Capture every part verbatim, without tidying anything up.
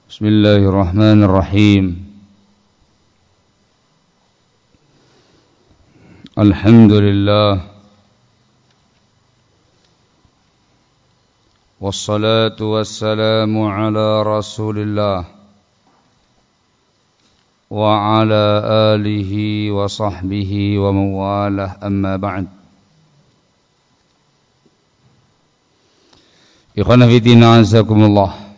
Bismillahirrahmanirrahim. Alhamdulillah. Wassalatu wassalamu ala Rasulillah wa ala alihi wa sahbihi wa mawalah, amma ba'd. Ikhwan fillah, azakumullah.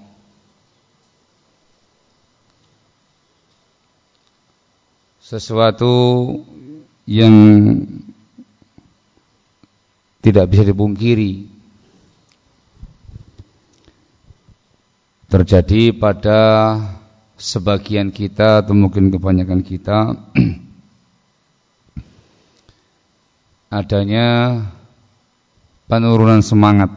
Sesuatu yang tidak bisa dipungkiri terjadi pada sebagian kita atau mungkin kebanyakan kita adanya penurunan semangat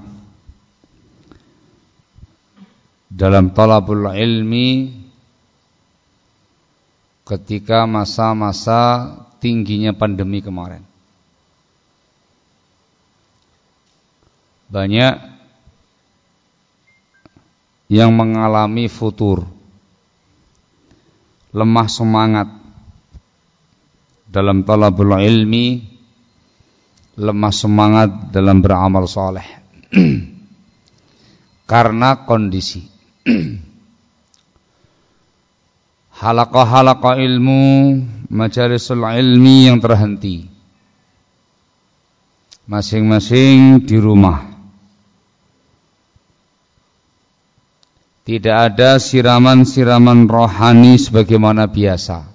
dalam talabul ilmi ketika masa-masa tingginya pandemi kemarin. Banyak yang mengalami futur, lemah semangat dalam talabul ilmi, lemah semangat dalam beramal saleh karena kondisi. Halaqah-halaqah ilmu, majalisul ilmi yang terhenti, masing-masing di rumah. Tidak ada siraman-siraman rohani sebagaimana biasa.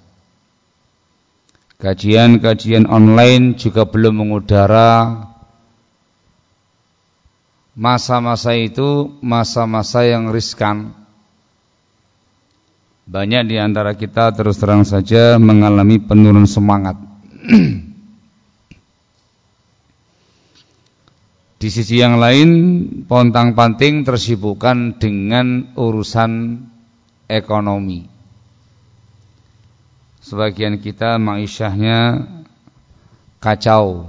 Kajian-kajian online juga belum mengudara. Masa-masa itu masa-masa yang riskan. Banyak di antara kita terus terang saja mengalami penurunan semangat. Di sisi yang lain, pontang-panting tersibukkan dengan urusan ekonomi. Sebagian kita ma'isyahnya kacau,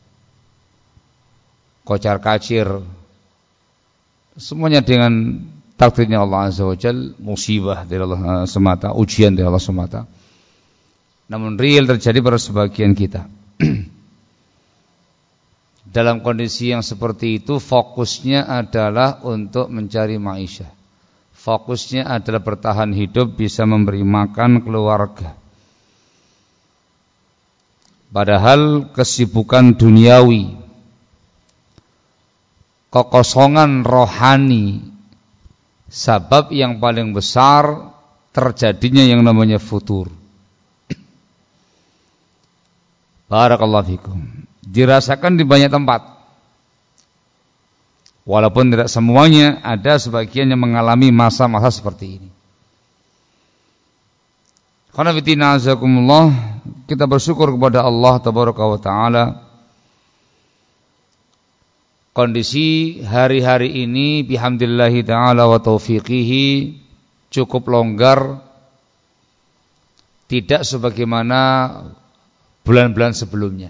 kocar-kacir, semuanya dengan takdirnya Allah Azza wa Jalla, musibah dari Allah semata, ujian dari Allah semata. Namun real terjadi pada sebagian kita. Dalam kondisi yang seperti itu, fokusnya adalah untuk mencari ma'isyah. Fokusnya adalah bertahan hidup, bisa memberi makan keluarga. Padahal kesibukan duniawi, kekosongan rohani, sebab yang paling besar terjadinya yang namanya futur. Barakallahu fikum. Dirasakan di banyak tempat. Walaupun tidak semuanya, ada sebagian yang mengalami masa-masa seperti ini. Karena fitina azakumullah, kita bersyukur kepada Allah tabaraka wa taala. Kondisi hari-hari ini bihamdillahi ta'ala wa taufiqihi cukup longgar, tidak sebagaimana bulan-bulan sebelumnya.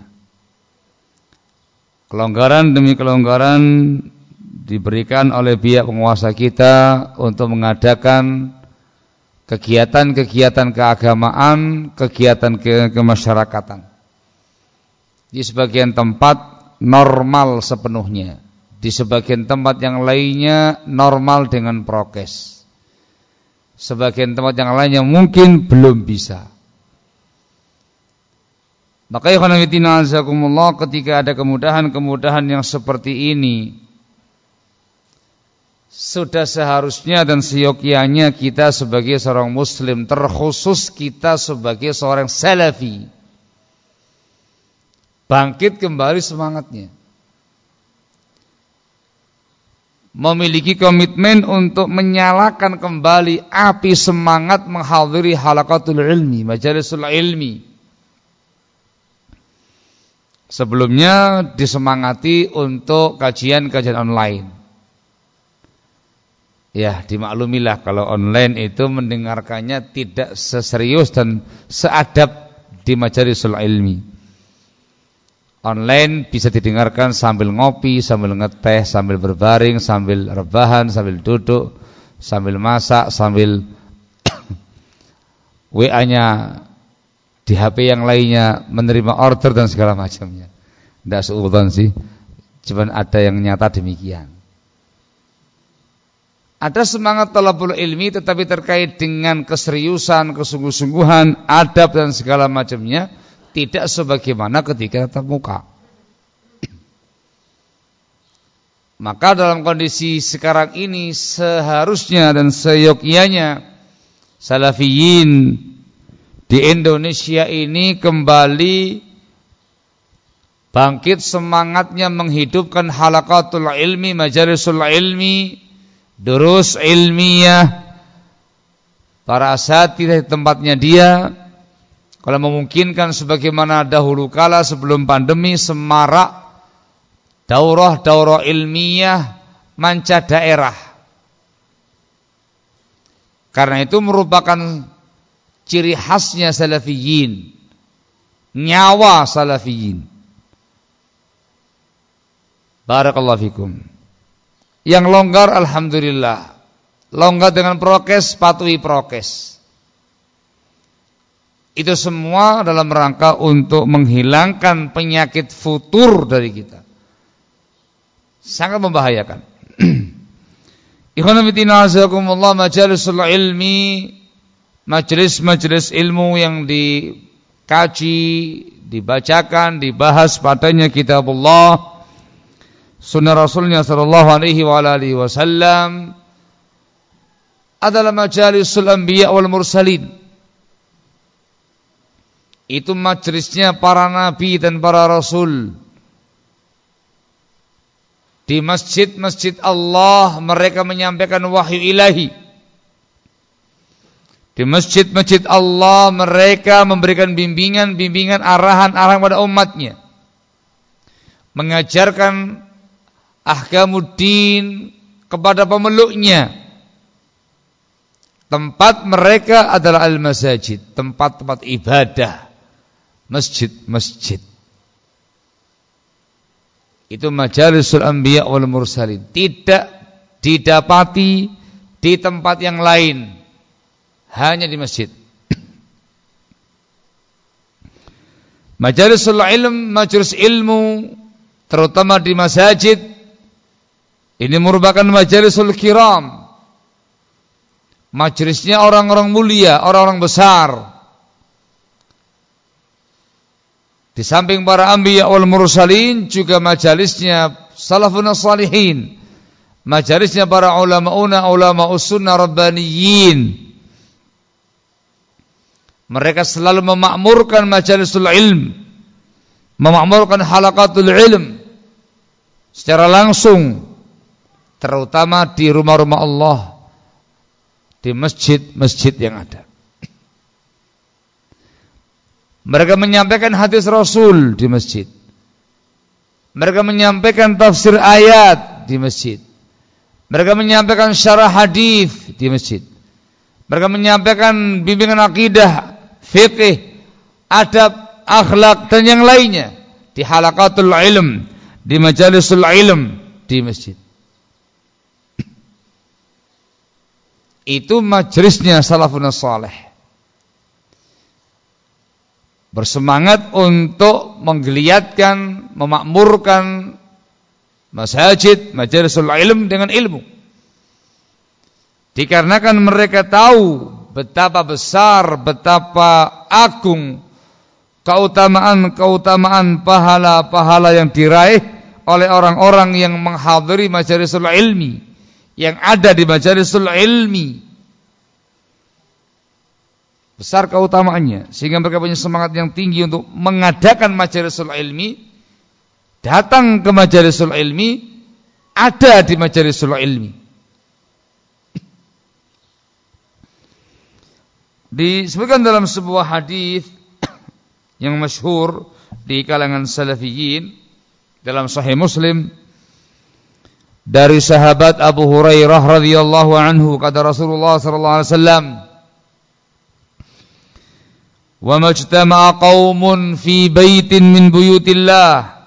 Kelonggaran demi kelonggaran diberikan oleh pihak penguasa kita untuk mengadakan kegiatan-kegiatan keagamaan, kegiatan ke kemasyarakatan. Di sebagian tempat normal sepenuhnya, di sebagian tempat yang lainnya normal dengan prokes, sebagian tempat yang lainnya mungkin belum bisa. Maka ya khanafitina azakumullah, ketika ada kemudahan-kemudahan yang seperti ini, sudah seharusnya dan seyogyanya kita sebagai seorang muslim, terkhusus kita sebagai seorang salafi, bangkit kembali semangatnya, memiliki komitmen untuk menyalakan kembali api semangat menghadiri halaqatul ilmi, majalisul ilmi. Sebelumnya disemangati untuk kajian-kajian online. Ya, dimaklumilah kalau online itu mendengarkannya tidak seserius dan seadab di majalisul ilmi. Online bisa didengarkan sambil ngopi, sambil ngeteh, sambil berbaring, sambil rebahan, sambil duduk, sambil masak, sambil W A-nya di H P yang lainnya menerima order dan segala macamnya. Tidak seutuhan sih, cuman ada yang nyata demikian. Ada semangat talabul ilmi tetapi terkait dengan keseriusan, kesungguh-sungguhan, adab dan segala macamnya tidak sebagaimana ketika tatap muka. Maka dalam kondisi sekarang ini seharusnya dan seyogyanya salafiyin di Indonesia ini kembali bangkit semangatnya menghidupkan halaqatul ilmi, majalisul ilmi, durus ilmiah, para asatidz di tempatnya dia. Kalau memungkinkan sebagaimana dahulu kala sebelum pandemi semarak daurah-daurah ilmiah manca daerah. Karena itu merupakan ciri khasnya salafiyin, nyawa salafiyin. Barakallahu fikum. Yang longgar alhamdulillah, longgar dengan prokes, patuhi prokes. Itu semua dalam rangka untuk menghilangkan penyakit futur dari kita. Sangat membahayakan. Ikhwan fillah azakumullah, majalisul ilmi, majelis-majelis ilmu yang dikaji, dibacakan, dibahas padanya kitabullah, sunnah Rasulnya sallallahu alaihi wa alihi wasallam adalah majalisul anbiya wal mursalin. Itu majelisnya para nabi dan para rasul. Di masjid-masjid Allah mereka menyampaikan wahyu ilahi. Di masjid-masjid Allah mereka memberikan bimbingan-bimbingan, arahan-arahan pada umatnya, mengajarkan ahkamuddin kepada pemeluknya. Tempat mereka adalah al-masajid, tempat-tempat ibadah, masjid-masjid. Itu majalisul anbiya wal mursalin, tidak didapati di tempat yang lain, hanya di masjid. Majalisul ilm, majelis ilmu terutama di masjid ini merupakan majalisul kiram, majelisnya orang-orang mulia, orang-orang besar. Di samping para anbiya wal mursalin juga majalisnya salafun salihin, majalisnya para ulama-una, ulama usunnah rabbaniyin. Mereka selalu memakmurkan majalisul ilm, memakmurkan halaqatul ilm secara langsung, terutama di rumah-rumah Allah, di masjid-masjid yang ada. Mereka menyampaikan hadis Rasul di masjid. Mereka menyampaikan tafsir ayat di masjid. Mereka menyampaikan syarah hadis di masjid. Mereka menyampaikan bimbingan akidah, fiqh, adab, akhlak dan yang lainnya di halaqatul ilm, di majalisul ilm di masjid. Itu majelisnya salafun salih. Bersemangat untuk menggeliatkan, memakmurkan masjid, majalisul ilm dengan ilmu. Dikarenakan mereka tahu betapa besar, betapa agung keutamaan-keutamaan pahala-pahala yang diraih oleh orang-orang yang menghadiri majalisul ilmi, yang ada di majalisul ilmi. Besar keutamaannya, sehingga mereka punya semangat yang tinggi untuk mengadakan majalisul ilmi, datang ke majalisul ilmi, ada di majalisul ilmi. Disebutkan dalam sebuah hadis yang masyhur di kalangan salafiyin dalam Sahih Muslim dari sahabat Abu Hurairah radhiyallahu anhu, kata Rasulullah sallallahu alaihi wasallam, wa majtama'a qaumun fi baitin min buyutillah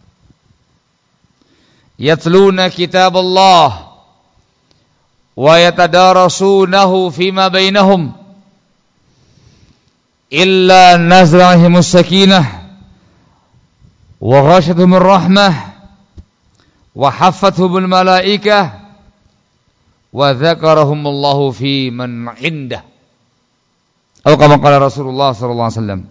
yatluna kitaballah wa yatadarasunahu fima bainahum illa nazrahimus sakinah wa ghashatuhumur rahmah wa haffathumul malaikah wa dzakarahumullahu fi man indah. Atau kama qala Rasulullah sallallahu alaihi wasallam.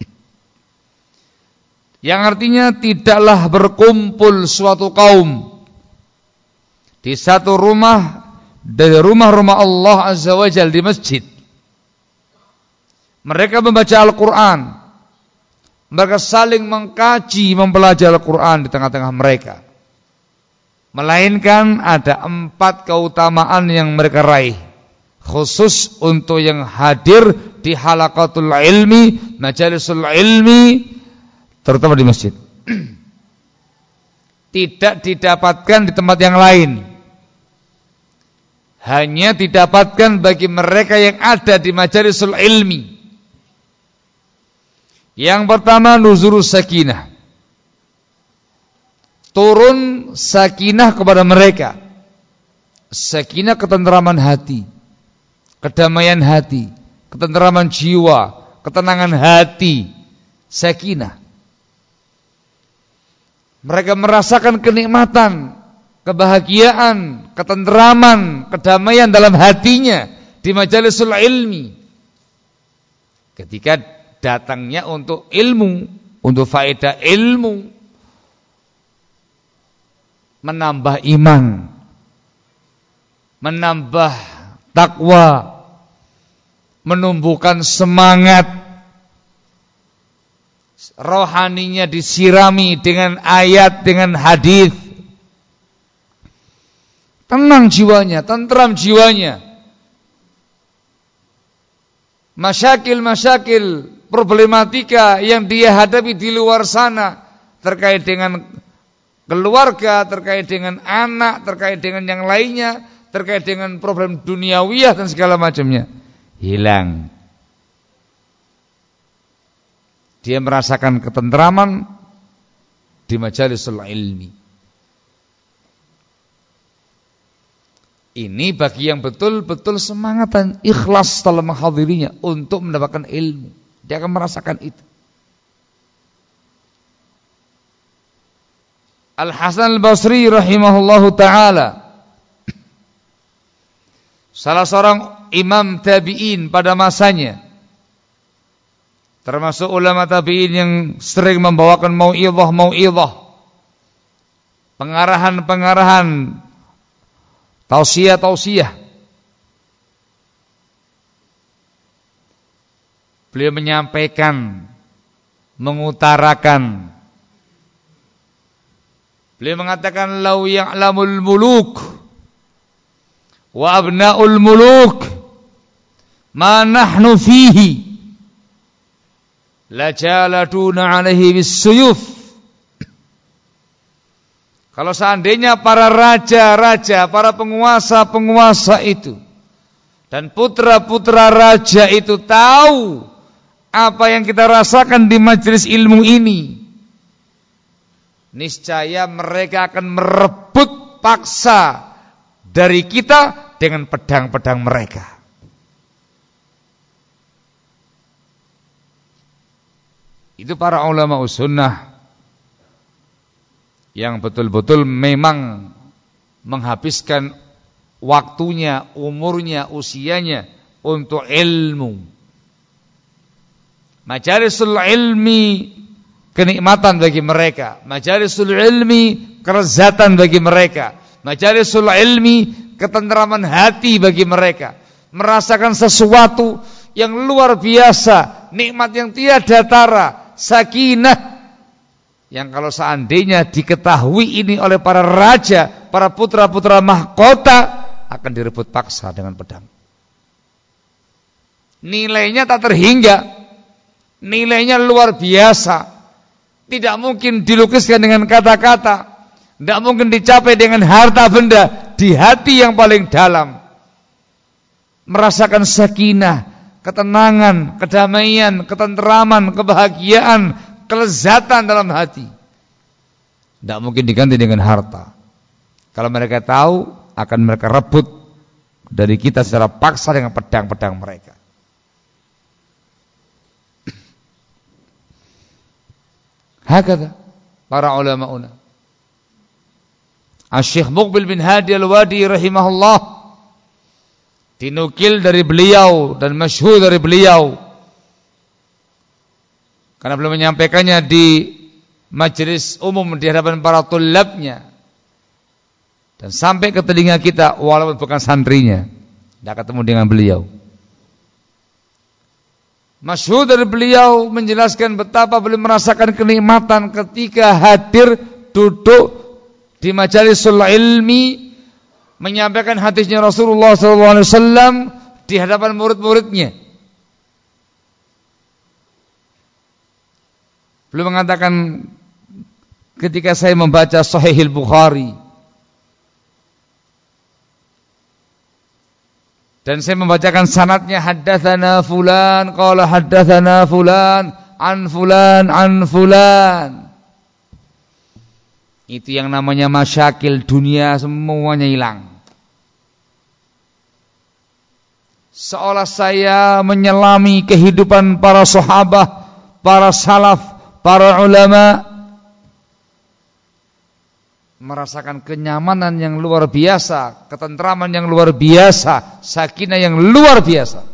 Yang artinya tidaklah berkumpul suatu kaum di satu rumah dari rumah-rumah Allah Azza wa Jalla di masjid. Mereka membaca Al-Quran, mereka saling mengkaji, mempelajari Al-Quran di tengah-tengah mereka. Melainkan ada empat keutamaan yang mereka raih, khusus untuk yang hadir di halaqatul ilmi, majalisul ilmi, terutama di masjid. Tidak didapatkan di tempat yang lain. Hanya didapatkan bagi mereka yang ada di majalisul ilmi. Yang pertama, nuzulus sakinah. Turun sakinah kepada mereka. Sakinah, ketentraman hati, kedamaian hati, ketentraman jiwa, ketenangan hati. Sakinah. Mereka merasakan kenikmatan, kebahagiaan, ketenteraman, kedamaian dalam hatinya di majalisul ilmi. Ketika datangnya untuk ilmu, untuk faedah ilmu, menambah iman, menambah takwa, menumbuhkan semangat, rohaninya disirami dengan ayat, dengan hadis. Tenang jiwanya, tentram jiwanya. Masyakil-masyakil, problematika yang dia hadapi di luar sana, terkait dengan keluarga, terkait dengan anak, terkait dengan yang lainnya, terkait dengan problem duniawiyah dan segala macamnya, hilang. Dia merasakan ketentraman di majalisul ilmi. Ini bagi yang betul-betul semangat dan ikhlas dalam menghadirinya untuk mendapatkan ilmu. Dia akan merasakan itu. Al-Hasan Al-Basri rahimahullahu ta'ala, salah seorang imam tabi'in pada masanya, termasuk ulama tabi'in yang sering membawakan mau'idhah-mau'idhah, pengarahan-pengarahan, tausiah-tausiah. Beliau menyampaikan, mengutarakan. Beliau mengatakan, lau ya'lamul muluk wa abna'ul muluk ma nahnu fihi la jaladuna alaihi bisuyuf. Kalau seandainya para raja-raja, para penguasa-penguasa itu dan putra-putra raja itu tahu apa yang kita rasakan di majelis ilmu ini, niscaya mereka akan merebut paksa dari kita dengan pedang-pedang mereka. Itu para ulama sunnah yang betul-betul memang menghabiskan waktunya, umurnya, usianya untuk ilmu. Majalisul ilmi kenikmatan bagi mereka, majalisul ilmi kelezatan bagi mereka, majalisul ilmi ketenteraman hati bagi mereka, merasakan sesuatu yang luar biasa, nikmat yang tiada tara, sakinah yang kalau seandainya diketahui ini oleh para raja, para putra-putra mahkota, akan direbut paksa dengan pedang. Nilainya tak terhingga, nilainya luar biasa, tidak mungkin dilukiskan dengan kata-kata, tidak mungkin dicapai dengan harta benda. Di hati yang paling dalam merasakan sakinah, ketenangan, kedamaian, ketenteraman, kebahagiaan, kelezatan dalam hati. Tidak mungkin diganti dengan harta. Kalau mereka tahu, akan mereka rebut dari kita secara paksa dengan pedang-pedang mereka. Hakadha para ulama-una. Asy-Syaikh Muqbil bin Hadi Al-Wadi rahimahullah dinukil dari beliau dan masyhur dari beliau karena beliau menyampaikannya di majelis umum di hadapan para tulabnya dan sampai ke telinga kita walaupun bukan santrinya, tidak ketemu dengan beliau. Masyhur dari beliau menjelaskan betapa beliau merasakan kenikmatan ketika hadir duduk di majalisul ilmi menyampaikan hadisnya Rasulullah sallallahu alaihi wasallam di hadapan murid-muridnya. Beliau mengatakan ketika saya membaca Sahih Bukhari dan saya membacakan sanadnya, haddatsana fulan qala haddatsana fulan an fulan an fulan. Itu yang namanya masyakil dunia semuanya hilang. Seolah saya menyelami kehidupan para sahabat, para salaf, para ulama, merasakan kenyamanan yang luar biasa, ketentraman yang luar biasa, sakinah yang luar biasa.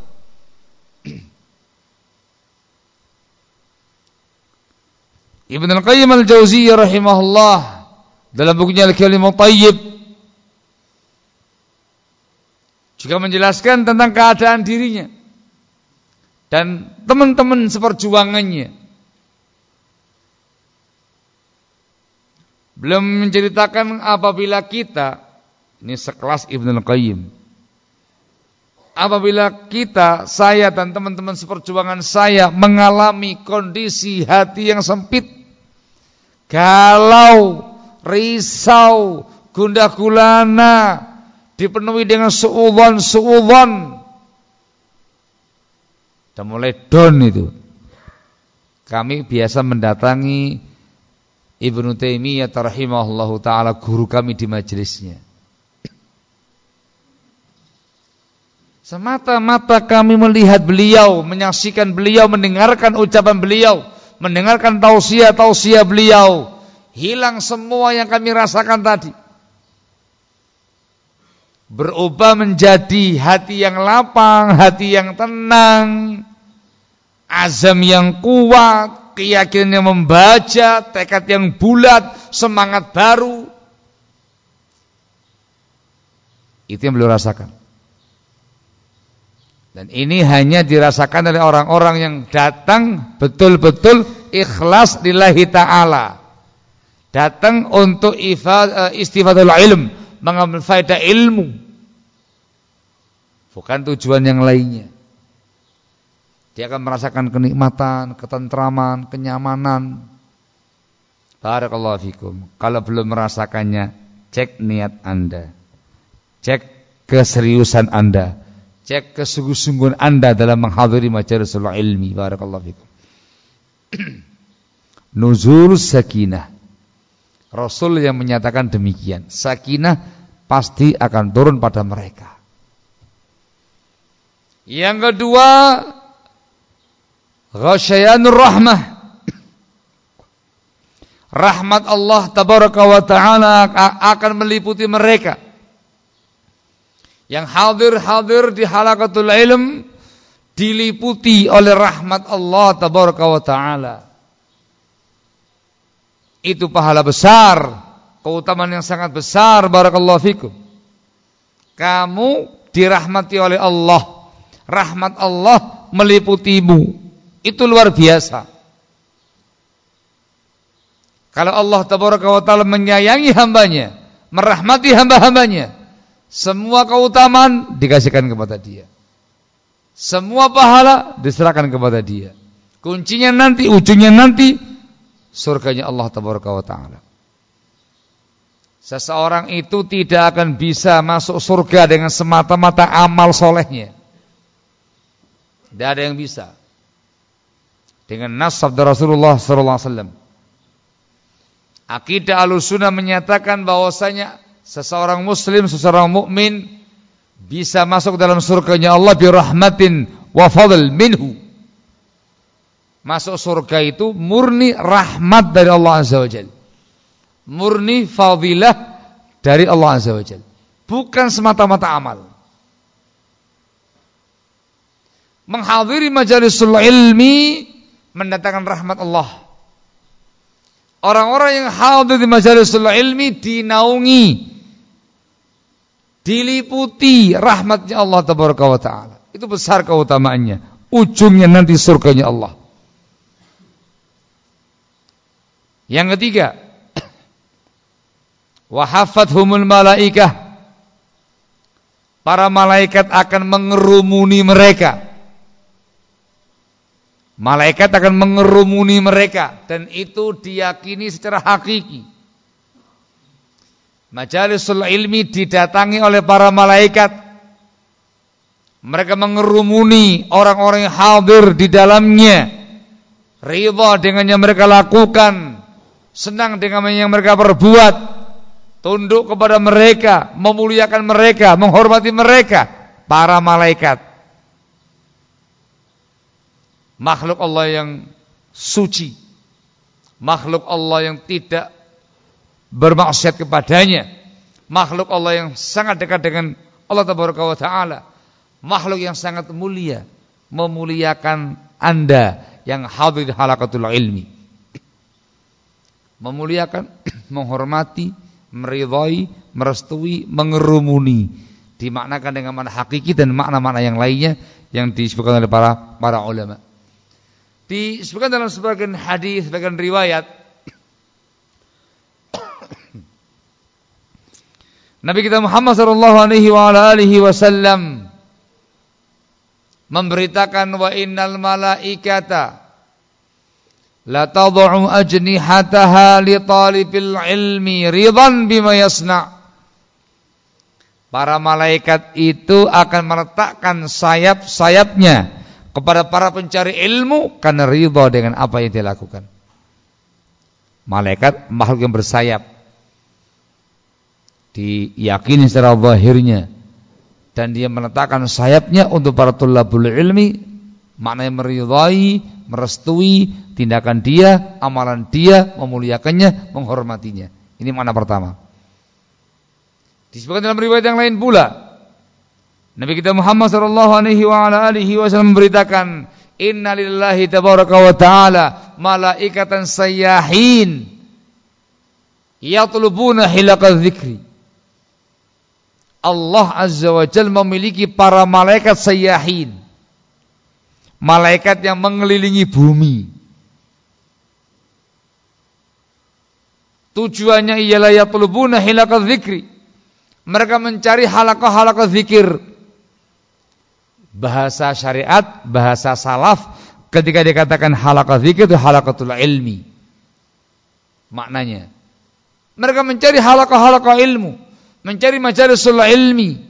Ibnu Al-Qayyim Al-Jauziyah rahimahullah dalam bukunya Al-Kalimut Thayyib juga menjelaskan tentang keadaan dirinya dan teman-teman seperjuangannya. Belum menceritakan apabila kita, ini sekelas Ibnu Al-Qayyim, apabila kita, saya dan teman-teman seperjuangan saya mengalami kondisi hati yang sempit, galau, risau, gundah gulana, dipenuhi dengan suudzon-suudzon, dan mulai down itu, kami biasa mendatangi Ibnu Taimiyah rahimahullahu taala, guru kami di majelisnya. Semata-mata kami melihat beliau, menyaksikan beliau, mendengarkan ucapan beliau, mendengarkan tausiah-tausiah beliau, hilang semua yang kami rasakan tadi. Berubah menjadi hati yang lapang, hati yang tenang, azam yang kuat, keyakinan yang membaca, tekad yang bulat, semangat baru. Itu yang beliau rasakan. Dan ini hanya dirasakan oleh orang-orang yang datang betul-betul ikhlas lillahi ta'ala. Datang untuk istifadul ilm, mengambil faedah ilmu, bukan tujuan yang lainnya. Dia akan merasakan kenikmatan, ketentraman, kenyamanan. Barakallahu fikum. Kalau belum merasakannya, cek niat Anda, cek keseriusan Anda, cek kesungguh-sungguhan Anda dalam menghadiri majalisul ilmi. Barakallahu fikum. Nuzul sakinah. Rasul yang menyatakan demikian. Sakinah pasti akan turun pada mereka. Yang kedua, ghasyayanur rahmah. Rahmat Allah tabaraka wa ta'ala akan meliputi mereka. Yang hadir-hadir di halaqatul ilm diliputi oleh rahmat Allah tabaraka wa ta'ala. Itu pahala besar, keutamaan yang sangat besar. Barakallahu fikum. Kamu dirahmati oleh Allah, rahmat Allah meliputimu. Itu luar biasa. Kalau Allah tabaraka wa ta'ala menyayangi hambanya, merahmati hamba-hambanya, semua keutamaan dikasihkan kepada dia, semua pahala diserahkan kepada dia. Kuncinya nanti, ujungnya nanti surganya Allah tabaraka wa ta'ala. Seseorang itu tidak akan bisa masuk surga dengan semata-mata amal solehnya. Tidak ada yang bisa. Dengan nas sabda Rasulullah sallallahu alaihi wasallam, akidah Ahlussunnah menyatakan bahwasanya seseorang muslim, seseorang mukmin bisa masuk dalam surganya Allah bi rahmatin wa fadl minhu, Masuk surga itu murni rahmat dari Allah Azza wa Jalla. Murni fadilah dari Allah Azza wa Jalla. Bukan semata-mata amal. Menghadiri majalisul ilmi mendatangkan rahmat Allah. Orang-orang yang hadir di majalisul ilmi dinaungi, diliputi rahmatnya Allah tabaraka wa taala. Itu besar keutamaannya. Ujungnya nanti surganya Allah. Yang ketiga, wa haffathumul malaikah. Para malaikat akan mengerumuni mereka. Malaikat akan mengerumuni mereka dan itu diyakini secara hakiki. Majalisul ilmi didatangi oleh para malaikat. Mereka mengerumuni orang-orang yang hadir di dalamnya. Ridha dengan yang mereka lakukan, senang dengan yang mereka perbuat, tunduk kepada mereka, memuliakan mereka, menghormati mereka, para malaikat. Makhluk Allah yang suci, makhluk Allah yang tidak bermaksiat kepadanya, makhluk Allah yang sangat dekat dengan Allah Tabaraka wa Ta'ala, makhluk yang sangat mulia, memuliakan Anda yang hadir di halaqatul ilmi, memuliakan, menghormati, meridhai, merestui, mengerumuni, dimaknakan dengan makna hakiki dan makna-makna yang lainnya yang disebutkan oleh para para ulama. Disebutkan dalam sebagian hadis, sebagian riwayat, Nabi kita Muhammad sallallahu alaihi wa ala alihi wasallam memberitakan, wa innal malaikata la tad'u ajnihataha li talibil ilmi ridan bima yasna'. Para malaikat itu akan meletakkan sayap-sayapnya kepada para pencari ilmu karena ridha dengan apa yang dia lakukan. Malaikat makhluk yang bersayap, diyakini secara zahirnya, dan dia meletakkan sayapnya untuk para thalabul ilmi, maknanya meridhai, merestui tindakan dia, amalan dia, memuliakannya, menghormatinya. Ini makna pertama. Disebutkan dalam riwayat yang lain pula, Nabi kita Muhammad sallallahu alaihi wa ala alihi wasallam memberitakan, inna lillahi tabaraka wa ta'ala malaikatan sayyahin yatlubuna hilaqadz dzikri. Allah Azza wa Jalla memiliki para malaikat sayyahin, malaikat yang mengelilingi bumi. Tujuannya ialah yatlubuna hilaqadz dzikri. Mereka mencari halaqah-halaqah zikir. Bahasa syariat, bahasa salaf, ketika dikatakan halaqah zikir itu halaqatul ilmi. Maknanya, mereka mencari halaqah-halaqah ilmu, mencari majalisul ilmi.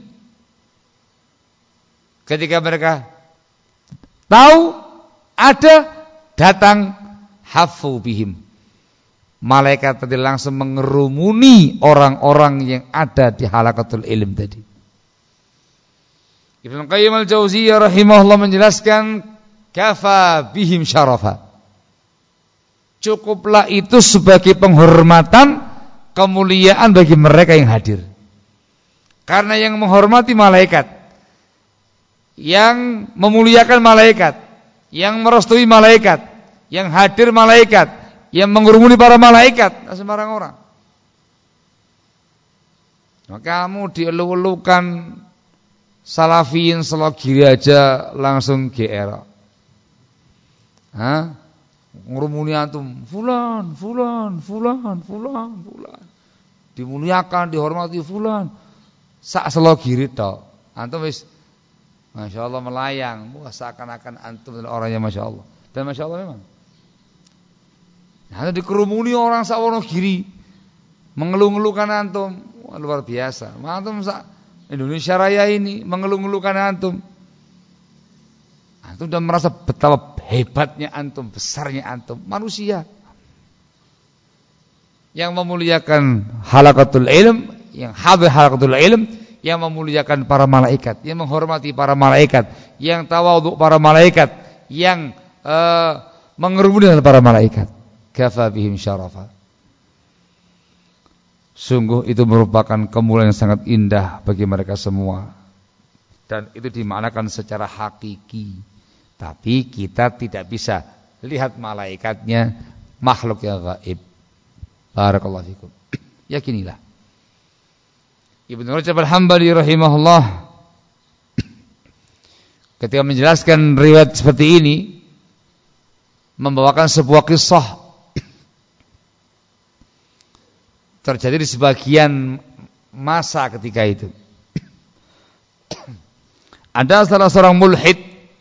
Ketika mereka tahu ada, datang, hafu bihim. Malaikat tadi langsung mengerumuni orang-orang yang ada di halaqatul ilm tadi. Ibnu Qayyim al-Jauziyah rahimahullah menjelaskan, kafa bihim syarafa. Cukuplah itu sebagai penghormatan, kemuliaan bagi mereka yang hadir. Karena yang menghormati malaikat, yang memuliakan malaikat, yang merestui malaikat, yang hadir malaikat, yang mengerumuni para malaikat, tak sembarang orang. Maka kamu dielu-elukan salafiyin selogiri aja langsung G R. Hah? Ngurumuni antum, fulan, fulan, fulan, fulan, fulan. Dimuliakan, dihormati fulan. Sak selogiri tok. Antum wis Masya Allah melayang. Wah, seakan-akan antum adalah orang yang Masya Allah. Dan Masya Allah memang. Nah, dikerumuni orang sak Wonogiri, mengeluh-ngeluhkan antum. Wah, luar biasa. Antum sak Indonesia Raya ini mengeluh-ngeluhkan antum. Antum sudah merasa betapa hebatnya antum, besarnya antum, manusia. Yang memuliakan halaqatul ilm, yang hadir halaqatul ilm, yang memuliakan para malaikat, yang menghormati para malaikat, yang tawadhu para malaikat, yang uh, mengerumuni para malaikat. Kafa bihim syarafa. Sungguh itu merupakan kemuliaan yang sangat indah bagi mereka semua. Dan itu dimaknakan secara hakiki. Tapi kita tidak bisa lihat malaikatnya, makhluk yang gaib. Barakallahu fikum. Yakinilah. Ibnu Rajab Al-Hambali rahimahullah ketika menjelaskan riwayat seperti ini membawakan sebuah kisah terjadi di sebagian masa ketika itu. Ada salah seorang mulhid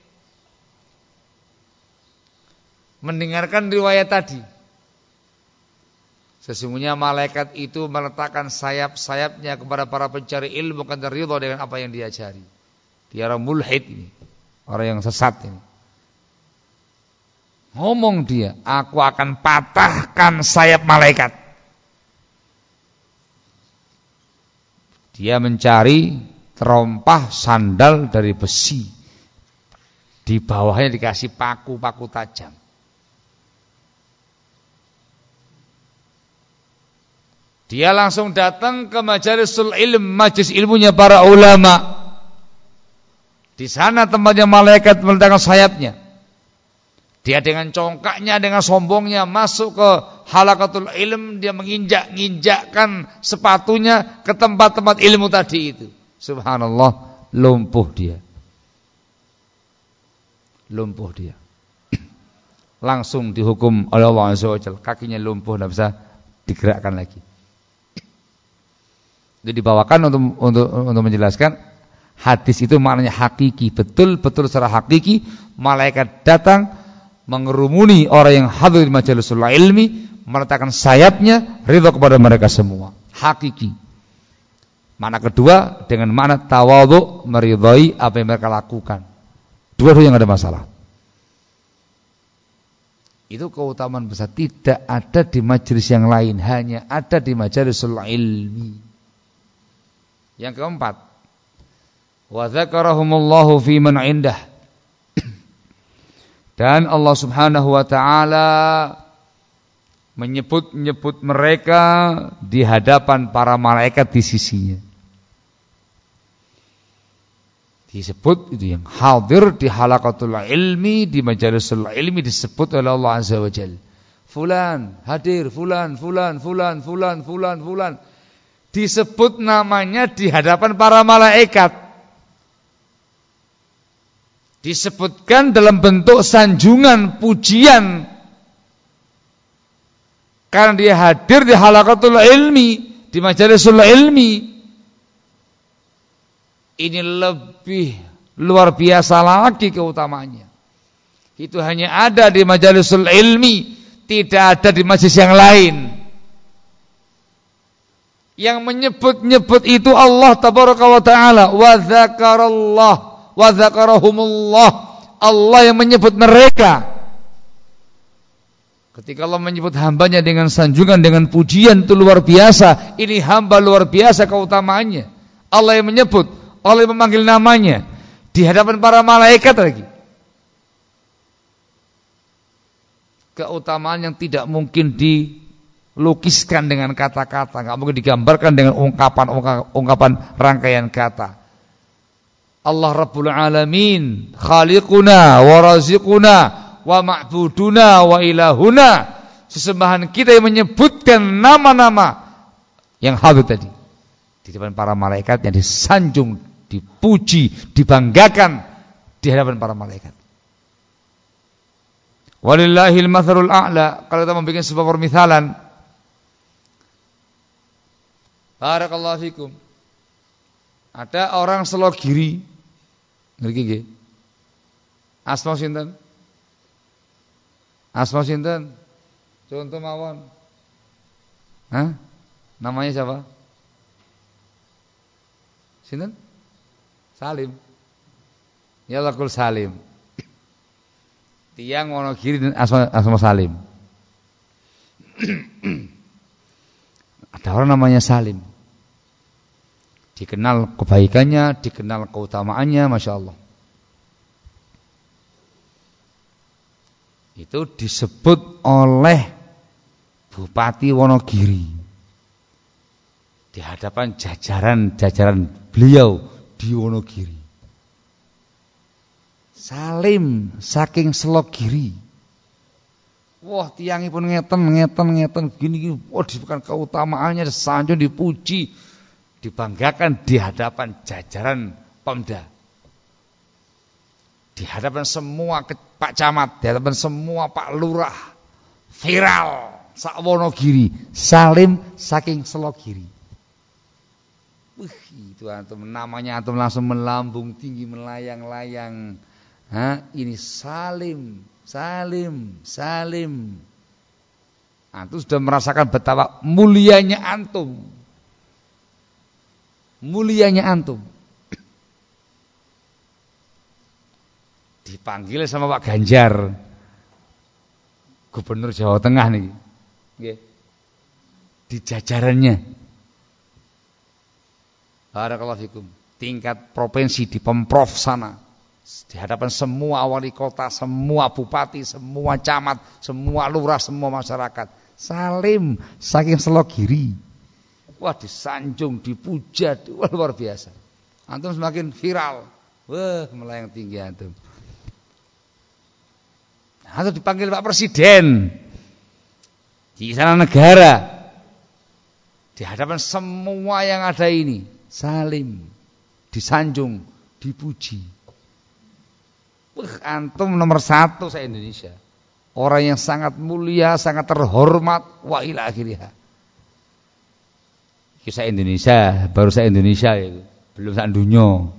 mendengarkan riwayat tadi. Sesungguhnya malaikat itu meletakkan sayap-sayapnya kepada para pencari ilmu karena ridha dengan apa yang diajari. Dia orang mulhid ini, orang yang sesat ini. Ngomong dia, aku akan patahkan sayap malaikat. Dia mencari terompah sandal dari besi. Di bawahnya dikasih paku-paku tajam. Dia langsung datang ke majalisul ilm, majlis ilmunya para ulama. Di sana tempatnya malaikat meletakkan sayapnya. Dia dengan congkaknya, dengan sombongnya masuk ke halaqatul ilm, dia menginjak-injakkan sepatunya ke tempat-tempat ilmu tadi itu. Subhanallah, lumpuh dia. Lumpuh dia. Langsung dihukum oleh Allah Azza wa Jalla. Kakinya lumpuh, tidak bisa digerakkan lagi. Itu dibawakan untuk untuk untuk menjelaskan hadis itu maknanya hakiki, betul-betul secara hakiki malaikat datang mengerumuni orang yang hadir di majlisul ilmi, meletakkan sayapnya ridha kepada mereka semua. Hakiki. Makna kedua dengan makna tawadhu, meridhai apa yang mereka lakukan. Dua-dua yang ada masalah. Itu keutamaan besar, tidak ada di majelis yang lain, hanya ada di majlisul ilmi. Yang keempat, wa dzakarahumullahu fi man indah. Dan Allah Subhanahu wa taala menyebut-nyebut mereka di hadapan para malaikat di sisinya. Disebut itu yang hadir di halaqatul ilmi, di majalisul ilmi disebut oleh Allah Azza wa Jalla. Fulan hadir, fulan, fulan, fulan, fulan, fulan, fulan. Disebut namanya di hadapan para malaikat. Disebutkan dalam bentuk sanjungan, pujian. Karena dia hadir di halaqatul ilmi, di majalisul ilmi. Ini lebih luar biasa lagi keutamaannya. Itu hanya ada di majalisul ilmi, tidak ada di majelis yang lain. Yang menyebut-nyebut itu Allah tabaraka wa ta'ala. Wa dzakarallah wa dzakarahumullah. Allah yang menyebut mereka. Ketika Allah menyebut hambanya dengan sanjungan, dengan pujian, itu luar biasa. Ini hamba luar biasa keutamaannya. Allah yang menyebut, Allah yang memanggil namanya di hadapan para malaikat lagi. Keutamaan yang tidak mungkin dilukiskan dengan kata-kata, enggak mungkin digambarkan dengan ungkapan-ungkapan rangkaian kata. Allah Rabbul Alamin, Khaliquna wa Raziquna wa Ma'buduna wa Ilahuna. Sesembahan kita yang menyebutkan nama-nama yang hadir tadi di depan para malaikat, yang disanjung, dipuji, dibanggakan di hadapan para malaikat. Walillahil mathalul a'la. Kalau kita membuat sebuah permisalan, barakallahu fikum, ada orang Selogiri, ngerti nggih? Asma sinten? Asma sinten? Contoh mawon. Hah? Namanya siapa? Sinten? Salim. Ya lakul Salim. Tiang Wonogiri dan Asma, Asma Salim. Ada orang namanya Salim. Dikenal kebaikannya, dikenal keutamaannya, Masya Allah. itu disebut oleh Bupati Wonogiri di hadapan jajaran-jajaran beliau di Wonogiri. Salim saking Selogiri. Wah, tiangipun ngeten ngeten ngeten gini gini. Wah, disebutkan keutamaannya, sanjung dipuji, dibanggakan di hadapan jajaran Pemda. Di hadapan semua Pak Camat, di hadapan semua Pak Lurah, viral sak Wonogiri, Salim saking Selogiri. Wih, itu antum namanya antum langsung melambung tinggi, melayang-layang. Hah, ini Salim, Salim, Salim. Antum sudah merasakan betapa mulianya antum. Mulianya antum. Dipanggil sama Pak Ganjar, Gubernur Jawa Tengah nih, di jajarannya. Barakallahu fikum. Tingkat provinsi di Pemprov sana, di hadapan semua wali kota, semua bupati, semua camat, semua lurah, semua masyarakat. Salim saking Selogiri. Wah, disanjung, dipuja, wah, luar biasa. Antum semakin viral. Wah, melayang tinggi antum. Atau dipanggil Pak Presiden di istana negara, di hadapan semua yang ada ini, salim, disanjung, dipuji. Wah, antum nomor satu saya Indonesia. Orang yang sangat mulia, sangat terhormat, wa ila akhirih. Kisah Indonesia, baru saya Indonesia ya, belum sak dunya.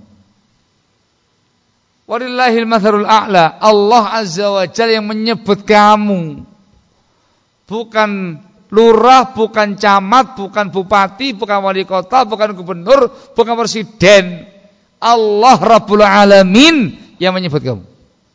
Walillahil matharul a'la. Allah Azza wa Jalla yang menyebut kamu, bukan lurah, bukan camat, bukan bupati, bukan wali kota, bukan gubernur, bukan presiden. Allah Rabbul Alamin yang menyebut kamu.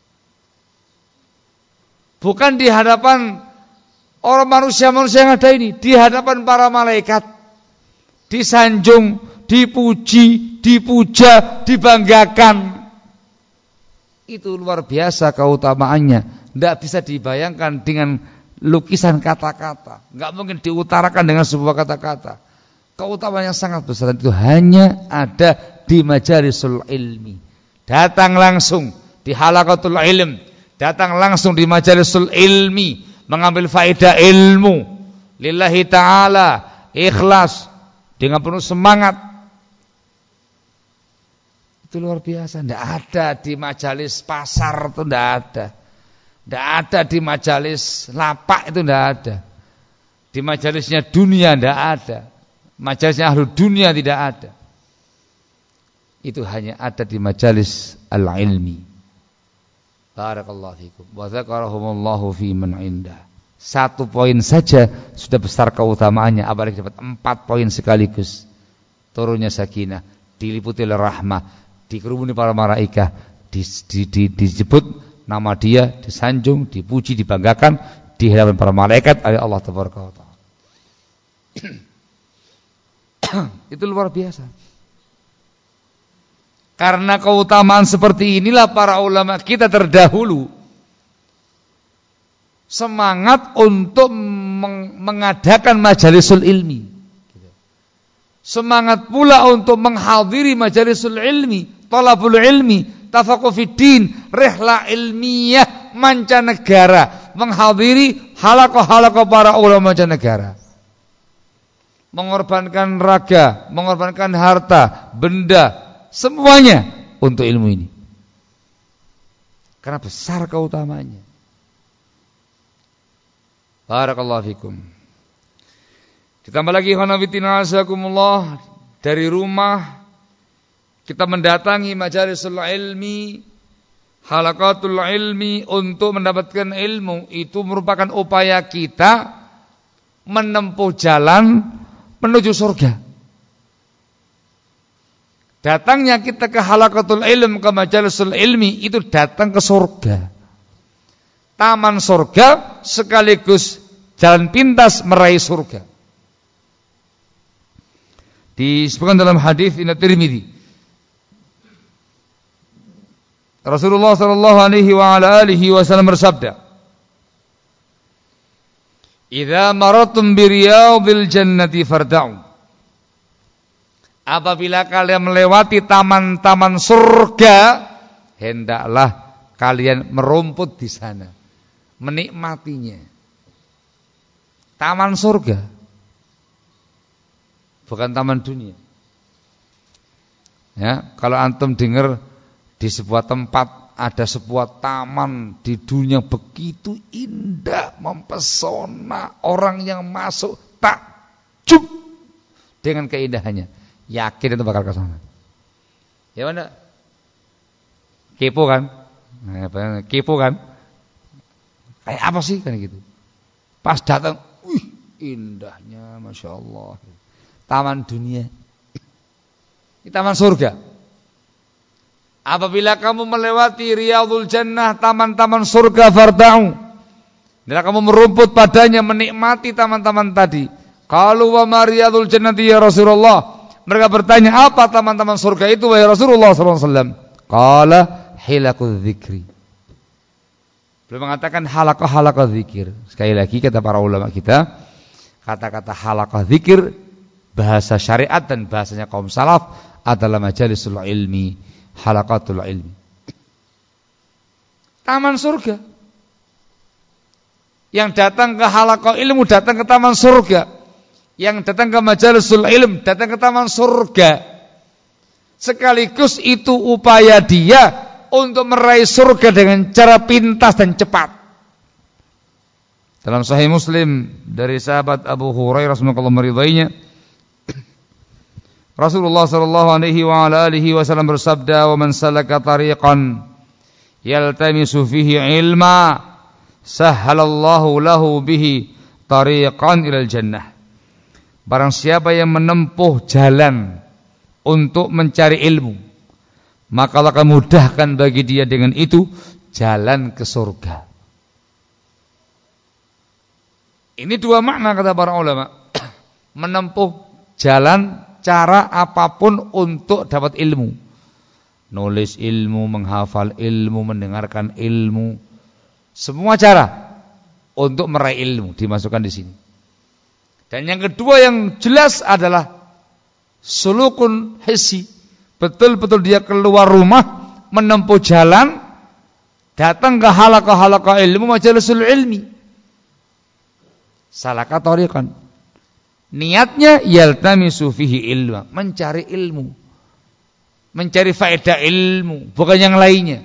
Bukan di hadapan orang manusia-manusia yang ada ini, di hadapan para malaikat, disanjung, dipuji, dipuja, dibanggakan. Itu luar biasa keutamaannya. Tidak bisa dibayangkan dengan lukisan kata-kata. Tidak mungkin diutarakan dengan sebuah kata-kata. Keutamaan yang sangat besar itu hanya ada di majalisul ilmi. Datang langsung di halaqatul ilm. Datang langsung di majalisul ilmi. Mengambil faedah ilmu. Lillahi ta'ala. Ikhlas. Dengan penuh semangat. Itu luar biasa. Tidak ada di majalis pasar itu, tidak ada. Tidak ada di majalis lapak itu, tidak ada. Di majalisnya dunia tidak ada. Majalisnya ahlu dunia tidak ada. Itu hanya ada di majalis al-ilmi. Barakallahu fikum. Wa dzakarahumullahu fi man indah. Satu poin saja sudah besar keutamaannya. Apalagi dapat empat poin sekaligus. Turunnya sakinah, diliputi oleh rahmah, dikerumuni para malaikat, di, di, di, disebut nama dia, disanjung, dipuji, dibanggakan di hadapan para malaikat oleh Allah Tabaraka wa Ta'ala. Itu luar biasa. Karena keutamaan seperti inilah para ulama kita terdahulu semangat untuk meng- mengadakan majalisul ilmi. Semangat pula untuk menghadiri majalisul ilmi, talabul ilmi, tafaqquh fiddin, rihla ilmiah mancanegara, menghadiri halaqah-halaqah para ulama mancanegara. Mengorbankan raga, mengorbankan harta, benda, semuanya untuk ilmu ini. Karena besar keutamaannya. Barakallahu fikum. Ditambah lagi khanafitina azakumullah, dari rumah kita mendatangi majalisul ilmi, halaqatul ilmi untuk mendapatkan ilmu. Itu merupakan upaya kita menempuh jalan menuju surga. Datangnya kita ke halaqatul ilm, ke majalisul ilmi, itu datang ke surga. Taman surga sekaligus jalan pintas meraih surga. Disebutkan dalam hadis Inna Tirmidzi, Rasulullah sallallahu alaihi wa ala alihi wasallam bersabda, Idza maratum biriyadil jannati farda'u. Apabila kalian melewati taman-taman surga, hendaklah kalian merumput di sana, menikmatinya. Taman surga, bukan taman dunia. Ya, kalau antum dengar di sebuah tempat ada sebuah taman di dunia begitu indah, mempesona, orang yang masuk takjub dengan keindahannya, yakin itu bakal ke sana. Ya mana? Kepo kan? Nah, kepo kan? Kayak apa sih kan gitu? Pas datang, wih, indahnya, masya Allah. Taman dunia, ini taman surga. Apabila kamu melewati riyadul jannah, taman-taman surga, farda'u, bila kamu merumput padanya, menikmati taman-taman tadi. Qalu wa ma riyadul jannati ya Rasulullah. Mereka bertanya, apa taman-taman surga itu wahai Rasulullah sallallahu alaihi wasallam? Qala hilaqul dzikri. Beliau mengatakan halaqah-halaqah zikir. Sekali lagi kata para ulama kita, kata-kata halaqah zikir bahasa syariat dan bahasanya kaum salaf adalah majalisul ilmi, halaqatul ilmi. Taman surga. Yang datang ke halaqah ilmu datang ke taman surga. Yang datang ke majalisul ilm datang ke taman surga. Sekaligus itu upaya dia untuk meraih surga dengan cara pintas dan cepat. Dalam Sahih Muslim dari sahabat Abu Hurairah radhiyallahu meridainya, Rasulullah sallallahu alaihi wa ala alihi wasallam bersabda, "Wa man salaka tariqan yaltamisu fihi ilma, sahhalallahu lahu bihi tariqan ilal jannah." Barang siapa yang menempuh jalan untuk mencari ilmu, maka Allah akan mudahkan bagi dia dengan itu jalan ke surga. Ini dua makna kata para ulama. Menempuh jalan cara apapun untuk dapat ilmu. Nulis ilmu, menghafal ilmu, mendengarkan ilmu. Semua cara untuk meraih ilmu dimasukkan di sini. Dan yang kedua yang jelas adalah sulukun hissi. Betul-betul dia keluar rumah, menempuh jalan, datang ke halaqah-halaqah ilmu, majalisul ilmi. Salaka tariqan. Niatnya yaltamisu fihi ilma, mencari ilmu. Mencari faedah ilmu, bukan yang lainnya.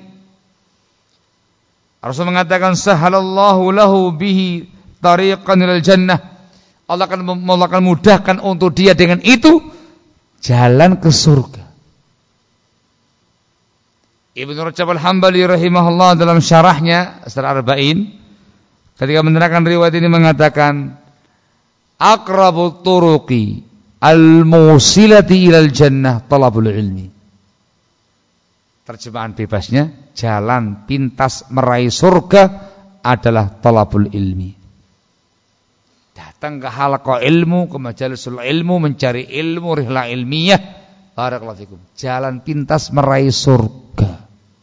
Rasul mengatakan sahalallahu lahu bihi tariqan ilal jannah. Allah akan Allah akan mudahkan untuk dia dengan itu jalan ke surga. Ibnu Rajab Al-Hambali rahimahullah dalam syarahnya Syarah Arba'in ketika menerangkan riwayat ini mengatakan aqrabut turuqi al-musilati ilal jannah talabul ilmi. Terjemahan bebasnya, jalan pintas meraih surga adalah talabul ilmi. Datang ke halaqah ilmu, ke majalisul ilmu, mencari ilmu, rihlah ilmiah. Barakallahu fikum. Jalan pintas meraih surga.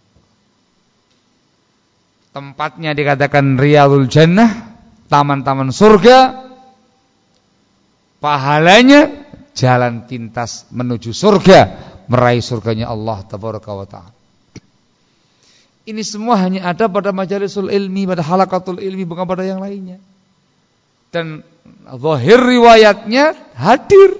Tempatnya dikatakan riyadul jannah, taman-taman surga. Pahalanya jalan pintas menuju surga, meraih surganya Allah tabaraka wa ta'ala. Ini semua hanya ada pada majalisul ilmi, pada halaqatul ilmi, bukan pada yang lainnya. Dan zahir riwayatnya hadir.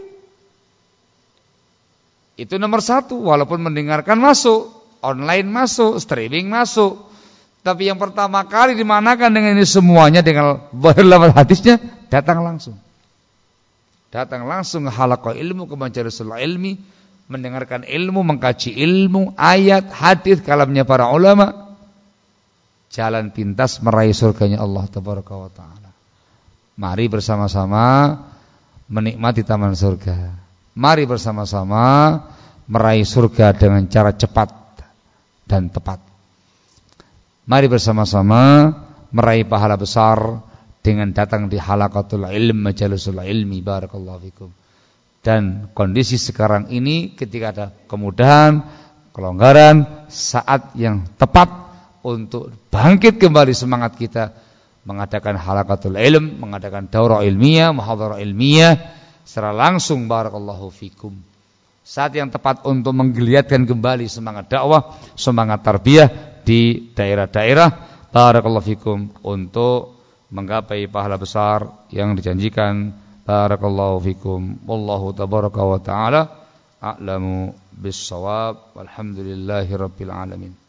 Itu nomor satu, walaupun mendengarkan masuk, online masuk, streaming masuk. Tapi yang pertama kali dimanakan dengan ini semuanya dengan zahir lafaz hadisnya, datang langsung. Datang langsung ke halaqah ilmu, ke majalisul ilmi, mendengarkan ilmu, mengkaji ilmu, ayat, hadis, kalamnya para ulama. Jalan pintas meraih surganya Allah tabaraka wa ta'ala. Mari bersama-sama menikmati taman surga. Mari bersama-sama meraih surga dengan cara cepat dan tepat. Mari bersama-sama meraih pahala besar dengan datang di halaqatul ilm, majalisul ilmi. Barakallahu fikum. Dan kondisi sekarang ini ketika ada kemudahan, kelonggaran, saat yang tepat untuk bangkit kembali semangat kita mengadakan halaqatul ilm, mengadakan daurah ilmiah, muhadharah ilmiah secara langsung. Barakallahu fikum. Saat yang tepat untuk menggeliatkan kembali semangat dakwah, semangat tarbiyah di daerah-daerah. Barakallahu fikum, untuk menggapai pahala besar yang dijanjikan. Barakallahu fikum. Wallahu tabaraka wa ta'ala a'lamu bis-shawab. Walhamdulillahi rabbil alamin.